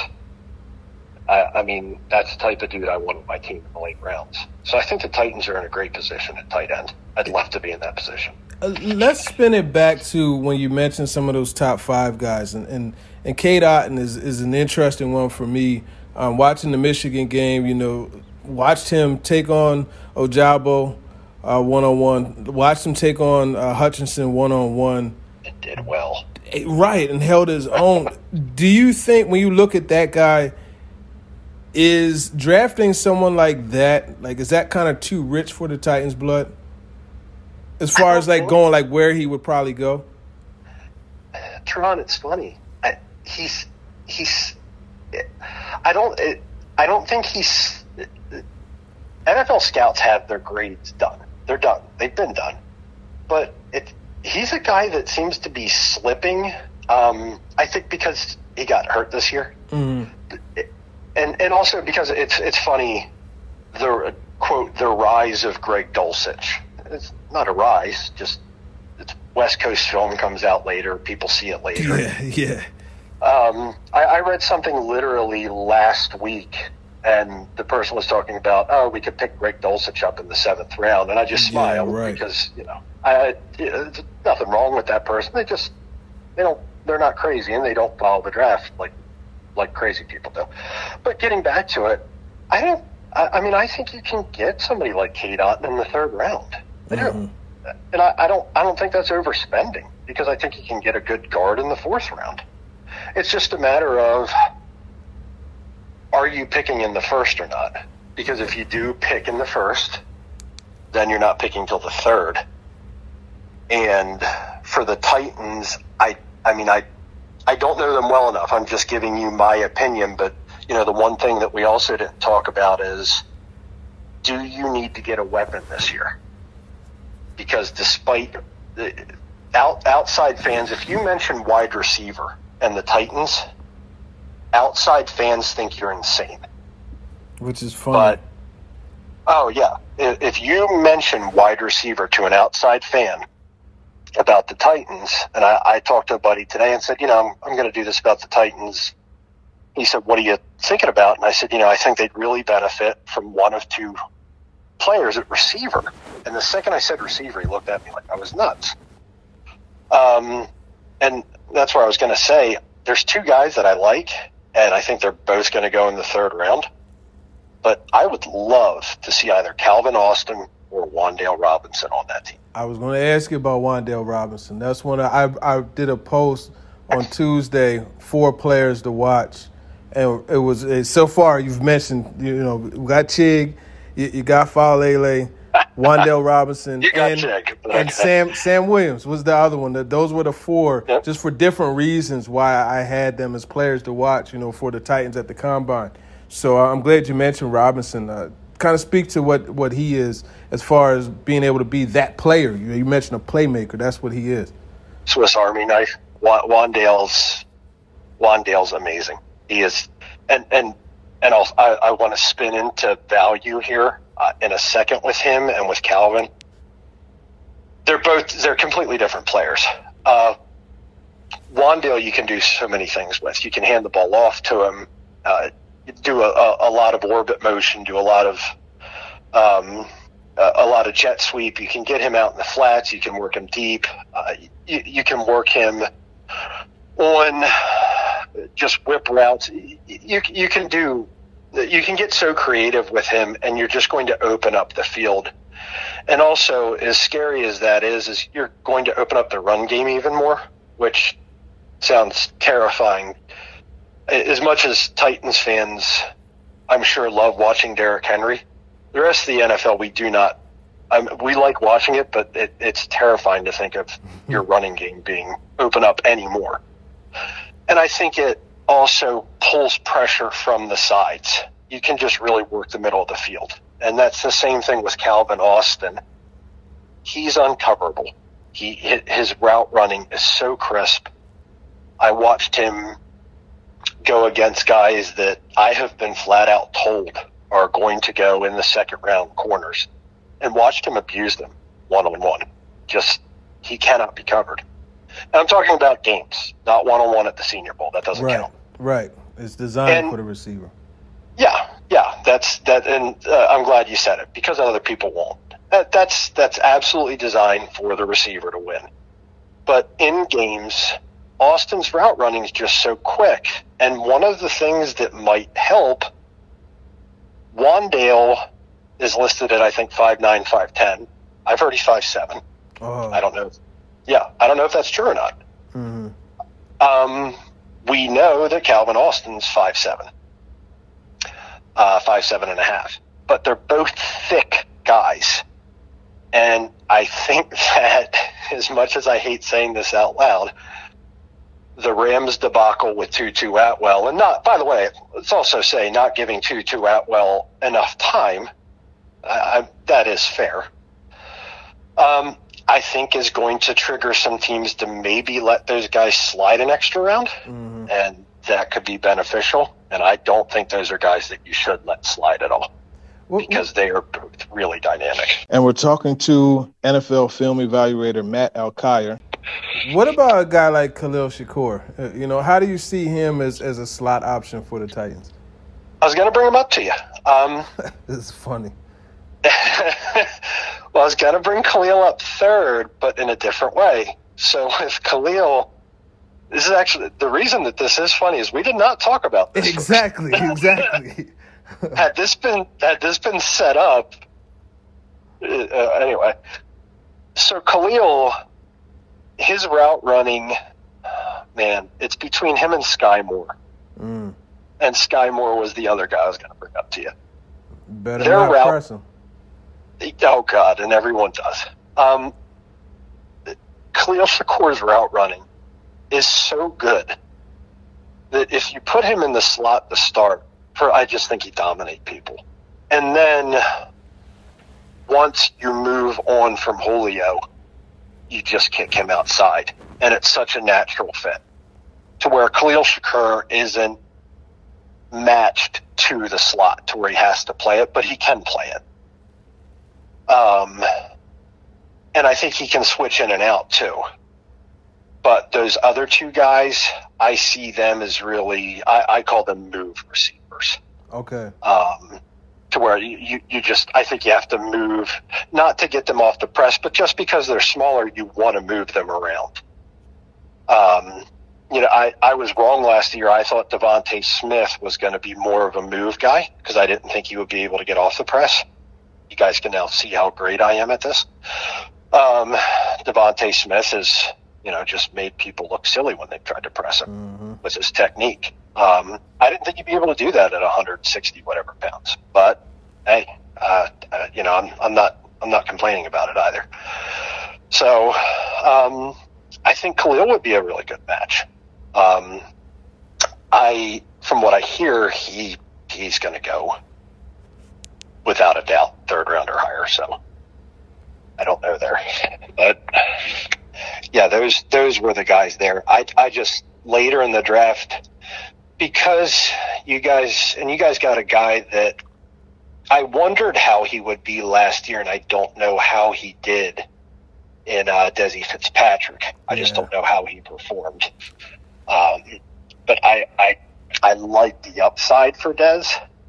I, I mean, that's the type of dude I want on my team in the late rounds. So I think the Titans are in a great position at tight end. I'd love to be in that position. Uh, let's spin it back to when you mentioned some of those top five guys. And and, and K. Dotton is, is an interesting one for me. Um, watching the Michigan game, you know, watched him take on Ojabo uh, one-on-one. Watched him take on uh, Hutchinson one-on-one. It did well. Right, and held his own. Do you think when you look at that guy, is drafting someone like that, like, is that kind of too rich for the Titans' blood? As far as, like, going, like, where he would probably go? Teron, it's funny. I, he's, he's, I don't, it, I don't think he's, N F L scouts have their grades done. They're done. They've been done. But it, he's a guy that seems to be slipping, um, I think because he got hurt this year. Mm-hmm. It, And and also because it's it's funny, the quote the rise of Greg Dulcich. It's not a rise, just it's West Coast film comes out later. People see it later. Yeah, yeah. Um, I, I read something literally last week and the person was talking about, oh, we could pick Greg Dulcich up in the seventh round, and I just smiled yeah, right. because you know, I, there's nothing wrong with that person. They just they don't they're not crazy, and they don't follow the draft like like crazy people do. But getting back to it, I don't. I, I mean, I think you can get somebody like Cade Otton in the third round. I mm-hmm. do, and I, I don't. I don't think that's overspending because I think you can get a good guard in the fourth round. It's just a matter of, are you picking in the first or not? Because if you do pick in the first, then you're not picking till the third. And for the Titans, I I mean, I I don't know them well enough. I'm just giving you my opinion. But, you know, the one thing that we also didn't talk about is, do you need to get a weapon this year? Because despite the out, outside fans, if you mention wide receiver and the Titans, outside fans think you're insane. Which is funny. But, oh, yeah. If you mention wide receiver to an outside fan about the Titans, and I, I talked to a buddy today and said, you know, I'm, I'm going to do this about the Titans. He said, what are you thinking about? And I said, you know, I think they'd really benefit from one of two players at receiver. And the second I said receiver, he looked at me like I was nuts. Um, and that's where I was going to say, there's two guys that I like, and I think they're both going to go in the third round. But I would love to see either Calvin Austin or Wan'Dale Robinson on that team. I was going to ask you about Wan'Dale Robinson. That's one I I did a post on Tuesday, four players to watch, and it was it, so far you've mentioned, you know, we got Chig, you, you got Faalele, Wan'Dale Robinson, you got and, Chig. and Sam Sam Williams was the other one. Those were the four, yep. just for different reasons why I had them as players to watch, you know, for the Titans at the Combine. So I'm glad you mentioned Robinson. Uh, kind of speak to what, what he is as far as being able to be that player. You, you mentioned a playmaker. That's what he is. Swiss Army knife. Wan'Dale's Wan'Dale's amazing. He is, and and and I'll, I I want to spin into value here uh, in a second with him and with Calvin. They're both they're completely different players. Uh, Wan'Dale, you can do so many things with. You can hand the ball off to him. Uh, do a, a, a lot of orbit motion, do a lot of um, a, a lot of jet sweep. You can get him out in the flats. You can work him deep. Uh, you, you can work him on just whip routes. You you can do you can get so creative with him, and you're just going to open up the field. And also, as scary as that is, is you're going to open up the run game even more, which sounds terrifying. As much as Titans fans, I'm sure, love watching Derrick Henry, the rest of the N F L, we do not. Um, we like watching it, but it, it's terrifying to think of your running game being open up anymore. And I think it also pulls pressure from the sides. You can just really work the middle of the field. And that's the same thing with Calvin Austin. He's uncoverable. He his route running is so crisp. I watched him go against guys that I have been flat out told are going to go in the second round corners, and watched him abuse them one-on-one. Just, he cannot be covered. And I'm talking about games, not one-on-one at the Senior Bowl. That doesn't right, count. Right. It's designed and, for the receiver. Yeah, yeah. That's that, and uh, I'm glad you said it, because other people won't. That, that's that's absolutely designed for the receiver to win. But in games, Austin's route running is just so quick. And one of the things that might help, Wan'Dale is listed at, I think, five nine, five ten. I've heard he's five seven. Oh. I don't know. Yeah, I don't know if that's true or not. Mm-hmm. Um, we know that Calvin Austin's five seven, uh, five seven and a half. But they're both thick guys. And I think that, as much as I hate saying this out loud, the Rams debacle with Tutu Atwell, and not, by the way, let's also say not giving Tutu Atwell enough time, uh, that is fair, um, I think is going to trigger some teams to maybe let those guys slide an extra round, mm-hmm. and that could be beneficial. And I don't think those are guys that you should let slide at all, well, because they are both really dynamic. And we're talking to N F L film evaluator Matt Alkire. What about a guy like Khalil Shakur? Uh, you know, how do you see him as, as a slot option for the Titans? I was going to bring him up to you. Um, this is funny. Well, I was going to bring Khalil up third, but in a different way. So with Khalil, this is actually the reason that this is funny is we did not talk about this. Exactly, exactly. had this been had this been set up, uh, anyway. So Khalil, his route running, man, it's between him and Sky Moore. Mm. And Sky Moore was the other guy I was going to bring up to you. Better Their not route, press him. Oh, God, and everyone does. Um, Khalil Shakur's route running is so good that if you put him in the slot to start, for I just think he'd dominate people. And then once you move on from Julio, you just kick him outside. And it's such a natural fit to where Khalil Shakur isn't matched to the slot to where he has to play it, but he can play it. Um, and I think he can switch in and out too. But those other two guys, I see them as really, I, I call them move receivers. Okay. Um, to where you, you, you just, I think you have to move, not to get them off the press, but just because they're smaller, you want to move them around. Um, you know, I, I was wrong last year. I thought Devontae Smith was going to be more of a move guy because I didn't think he would be able to get off the press. You guys can now see how great I am at this. Um, Devontae Smith has, you know, just made people look silly when they've tried to press him mm-hmm. with his technique. Um, I didn't think he'd be able to do that at one hundred sixty whatever pounds. But hey, uh, uh, you know, I'm, I'm not I'm not complaining about it either. So um, I think Khalil would be a really good match. Um, I, from what I hear, he he's going to go without a doubt third round or higher. So I don't know there, but yeah, those those were the guys there. I I just later in the draft because you guys and you guys got a guy that I wondered how he would be last year, and I don't know how he did in uh, Desi Fitzpatrick. I just yeah. don't know how he performed. Um, but I, I, I like the upside for Dez,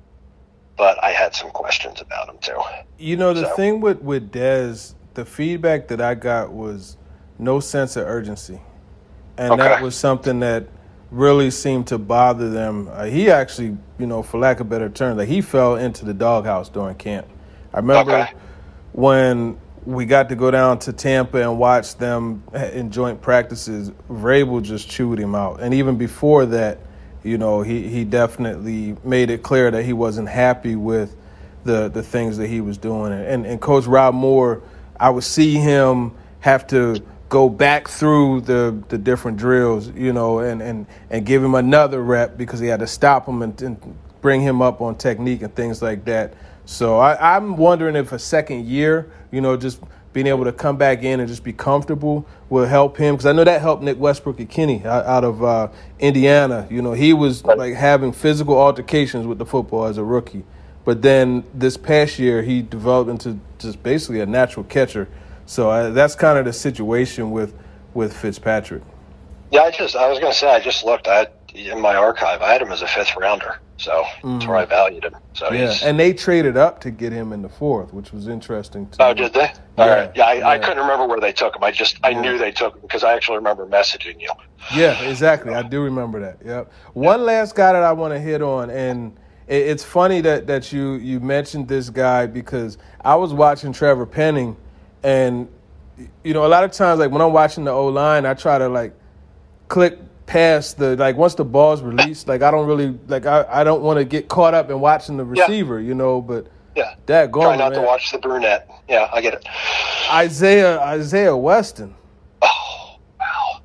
but I had some questions about him too. You know, the so. thing with, with Dez, the feedback that I got was no sense of urgency. And okay. that was something that really seemed to bother them. Uh, he actually, you know, for lack of better terms, like he fell into the doghouse during camp. I remember okay. when we got to go down to Tampa and watch them in joint practices, Vrabel just chewed him out. And even before that, you know, he, he definitely made it clear that he wasn't happy with the, the things that he was doing. And, and Coach Rob Moore, I would see him have to go back through the, the different drills, you know, and, and, and give him another rep because he had to stop him and, and bring him up on technique and things like that. So I, I'm wondering if a second year, you know, just being able to come back in and just be comfortable will help him. Because I know that helped Nick Westbrook at Kenny out, out of uh, Indiana. You know, he was like having physical altercations with the football as a rookie. But then this past year, he developed into just basically a natural catcher. So uh, that's kind of the situation with, with Fitzpatrick. Yeah, I just I was going to say, I just looked at in my archive. I had him as a fifth rounder. So mm-hmm. that's where I valued him. So yeah, he's, and they traded up to get him in the fourth, which was interesting too. Oh, did they? All yeah, right. Yeah, I, yeah, I couldn't remember where they took him. I just I yeah. knew they took him because I actually remember messaging you. Yeah, exactly. I do remember that. Yep. One yeah. last guy that I want to hit on, and it, it's funny that, that you you mentioned this guy because I was watching Trevor Penning, and you know a lot of times like when I'm watching the O-line, I try to like click past the like once the ball's released, like I don't really like I, I don't want to get caught up in watching the receiver, yeah. you know, but yeah, that going try not man. to watch the brunette. Yeah, I get it. Isaiah Isaiah Weston. Oh wow.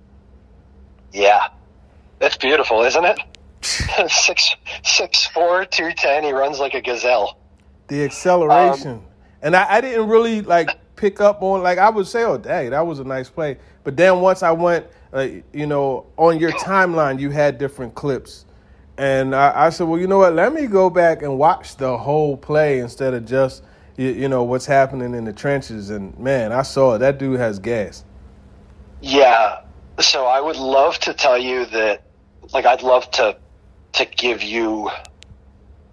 Yeah. That's beautiful, isn't it? six six four, two ten, he runs like a gazelle. The acceleration. Um, and I, I didn't really like pick up on like I would say, oh dang, that was a nice play. But then once I went Uh, you know, on your timeline, you had different clips. And I, I said, well, you know what? Let me go back and watch the whole play instead of just, you, you know, what's happening in the trenches. And, man, I saw it. That dude has gas. Yeah. So I would love to tell you that, like, I'd love to to give you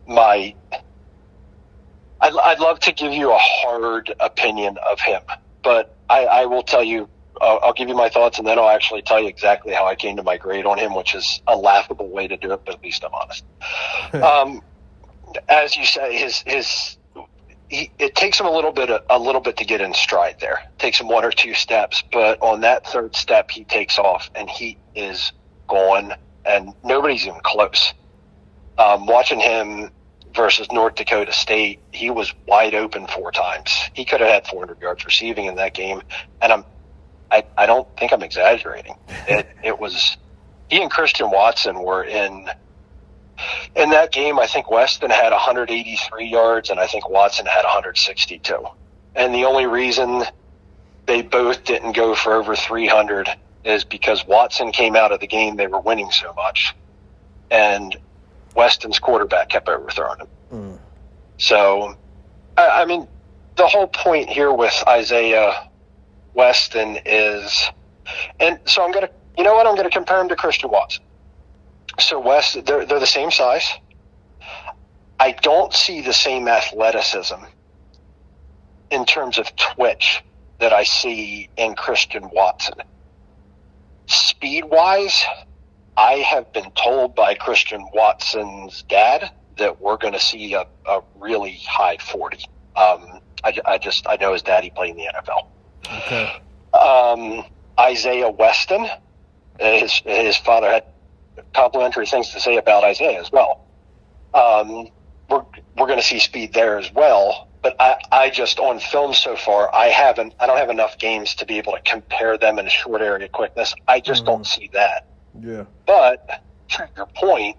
my I'd, I'd love to give you a hard opinion of him, but I, I will tell you, uh, I'll give you my thoughts, and then I'll actually tell you exactly how I came to my grade on him, which is a laughable way to do it, but at least I'm honest. um, as you say, his his he, it takes him a little bit a little bit to get in stride there. It takes him one or two steps, but on that third step, he takes off, and he is gone, and nobody's even close. Um, watching him versus North Dakota State, he was wide open four times. He could have had four hundred yards receiving in that game, and I'm, I, I don't think I'm exaggerating. It, it was he and Christian Watson were in in that game. I think Weston had one hundred eighty-three yards, and I think Watson had one hundred sixty-two. And the only reason they both didn't go for over three hundred is because Watson came out of the game, they were winning so much, and Weston's quarterback kept overthrowing him. Mm. So, I, I mean, the whole point here with Isaiah Weston is, and so I'm going to, you know what, I'm going to compare him to Christian Watson. So West, they're, they're the same size. I don't see the same athleticism in terms of twitch that I see in Christian Watson. Speed-wise, I have been told by Christian Watson's dad that we're going to see a, a really high forty. Um, I, I just, I know his daddy played in the N F L. Okay. Um, Isaiah Weston, his, his father had complimentary things to say about Isaiah as well. Um, we're, we're going to see speed there as well. But I, I just, on film so far, I haven't, I don't have enough games to be able to compare them in a short area quickness. I just mm-hmm. don't see that. Yeah. But to your point,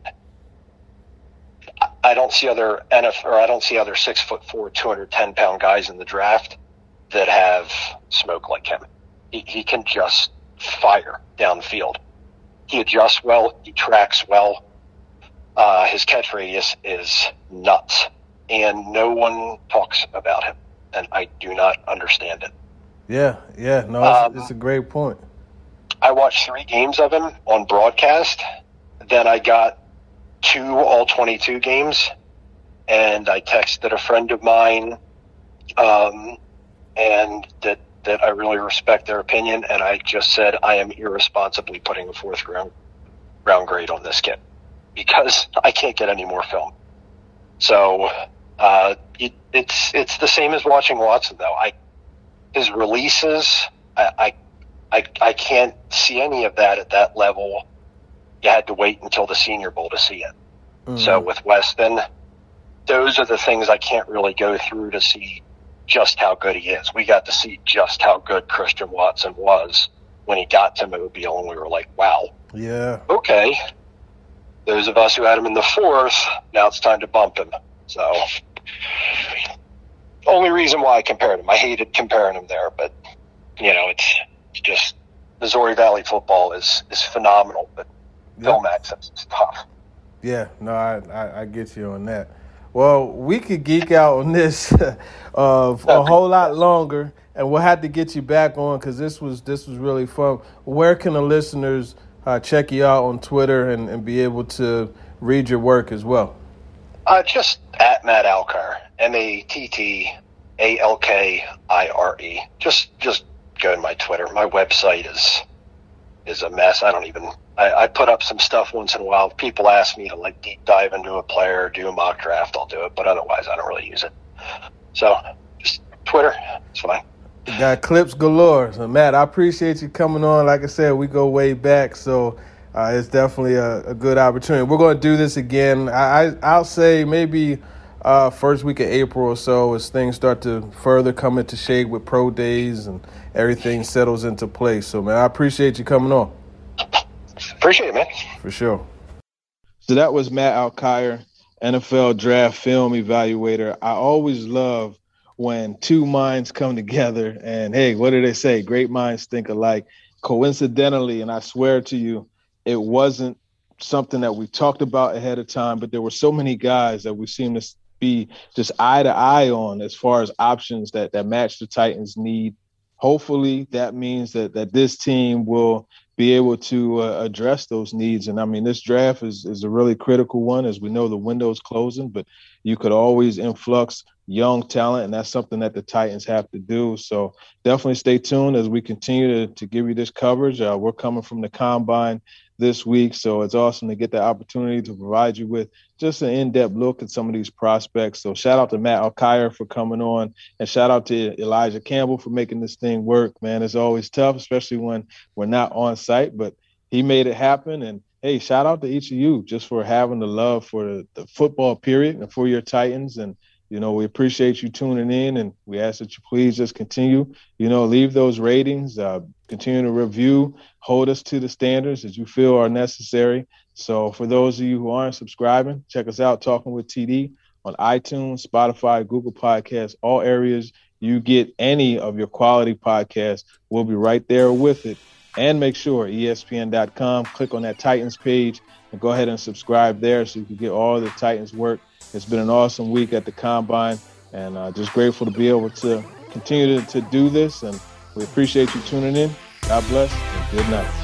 I don't see other N F L, or I don't see other six foot four, two hundred ten pound guys in the draft that have smoke like him. He, he can just fire down the field. He adjusts well. He tracks well. Uh, his catch radius is nuts, and no one talks about him, and I do not understand it. Yeah, yeah, no, it's, um, it's a great point. I watched three games of him on broadcast. Then I got two all twenty-two games, and I texted a friend of mine, um, and that, that I really respect their opinion, and I just said I am irresponsibly putting a fourth round, round grade on this kid because I can't get any more film. So uh, it, it's it's the same as watching Watson, though. I his releases, I, I I, I can't see any of that at that level. You had to wait until the Senior Bowl to see it. Mm-hmm. So with Weston, those are the things I can't really go through to see just how good he is. We got to see just how good Christian Watson was when he got to Mobile, and we were like, wow. Yeah. Okay. Those of us who had him in the fourth, now it's time to bump him. So, only reason why I compared him. I hated comparing him there, but, you know, it's... It's just Missouri Valley football is, is phenomenal, but yep. film access is tough. Yeah, no, I, I, I get you on that. Well, we could geek out on this uh, for a whole lot longer, and we'll have to get you back on because this was this was really fun. Where can the listeners uh, check you out on Twitter and, and be able to read your work as well? Uh, just at Matt Alkire, M A T T A L K I R E. Just just. Go to my Twitter. My website is is a mess. I don't even I, I put up some stuff once in a while. People ask me to like deep dive into a player, do a mock draft, I'll do it, but otherwise I don't really use it. So just Twitter, it's fine. You got clips galore. So Matt, I appreciate you coming on. Like I said, we go way back, so uh, it's definitely a, a good opportunity. We're going to do this again. I, I I'll say maybe uh, first week of April or so as things start to further come into shape with pro days and everything settles into place. So, man, I appreciate you coming on. Appreciate it, man. For sure. So that was Matt Alkire, N F L draft film evaluator. I always love when two minds come together and, hey, what do they say? Great minds think alike. Coincidentally, and I swear to you, it wasn't something that we talked about ahead of time, but there were so many guys that we seem to be just eye to eye on as far as options that, that match the Titans' need. Hopefully that means that, that this team will be able to uh, address those needs. And I mean, this draft is, is a really critical one, as we know the window's closing, but you could always influx young talent, and that's something that the Titans have to do. So definitely stay tuned as we continue to, to give you this coverage. Uh, we're coming from the Combine this week, so it's awesome to get the opportunity to provide you with just an in-depth look at some of these prospects. So shout out to Matt Alkire for coming on, and shout out to Elijah Campbell for making this thing work. Man, it's always tough, especially when we're not on site, but he made it happen. And hey, shout out to each of you just for having the love for the, the football period and for your Titans. And you know, we appreciate you tuning in, and we ask that you please just continue, you know, leave those ratings, uh, continue to review, hold us to the standards that you feel are necessary. So for those of you who aren't subscribing, check us out, Talking with T D, on iTunes, Spotify, Google Podcasts, all areas you get any of your quality podcasts. We'll be right there with it. And make sure, E S P N dot com, click on that Titans page and go ahead and subscribe there so you can get all the Titans work. It's been an awesome week at the Combine, and uh, just grateful to be able to continue to, to do this. And we appreciate you tuning in. God bless, and good night.